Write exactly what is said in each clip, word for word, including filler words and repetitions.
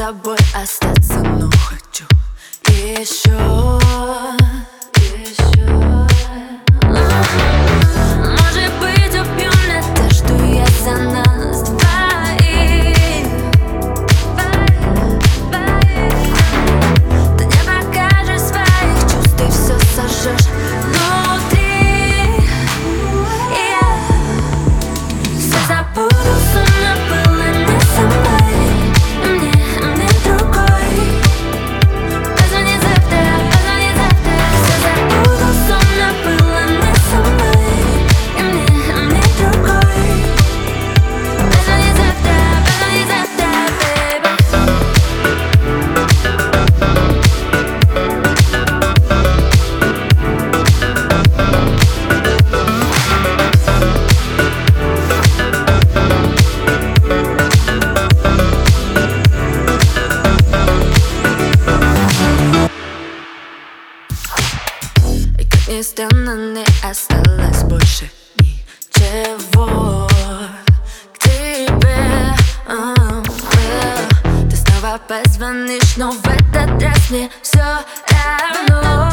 тобой остаться, но хочу еще, еще. Может быть, убью надежду я за нас двоих. Ты не покажешь своих чувств, ты все сожжешь внутри. Все забуду, сумно было не со мной. Мне, мне другой. Позвони завтра, позвони завтра. Все забуду, сумно было не со мной. И мне, мне другой. Позвони завтра, позвони завтра, baby. И как ни странно, не осталось больше ничего к тебе. uh, yeah. Ты снова позвонишь, но в этот раз мне все равно.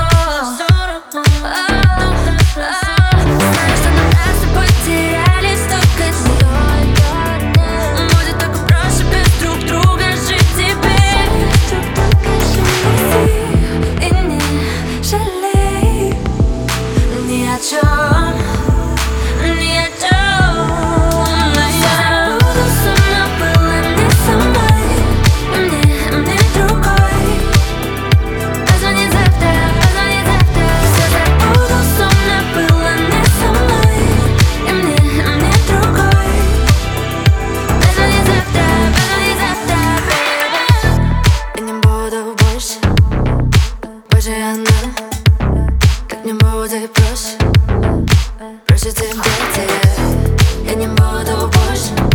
Знаю, что нам раз с тобой теряли столько дней. Будет только проще без друг друга жить теперь. И не жалей ни о чем, ни о чем. Забуду, сумно было не со мной. Мне, мне другой. Позвони завтра, позвони завтра. Все забуду, сумно было не со мной. И мне, мне другой. Позвони завтра, позвони завтра, baby. Я не буду больше, больше одна. Как не будет проще, проще тебе, тебе. Я не буду больше.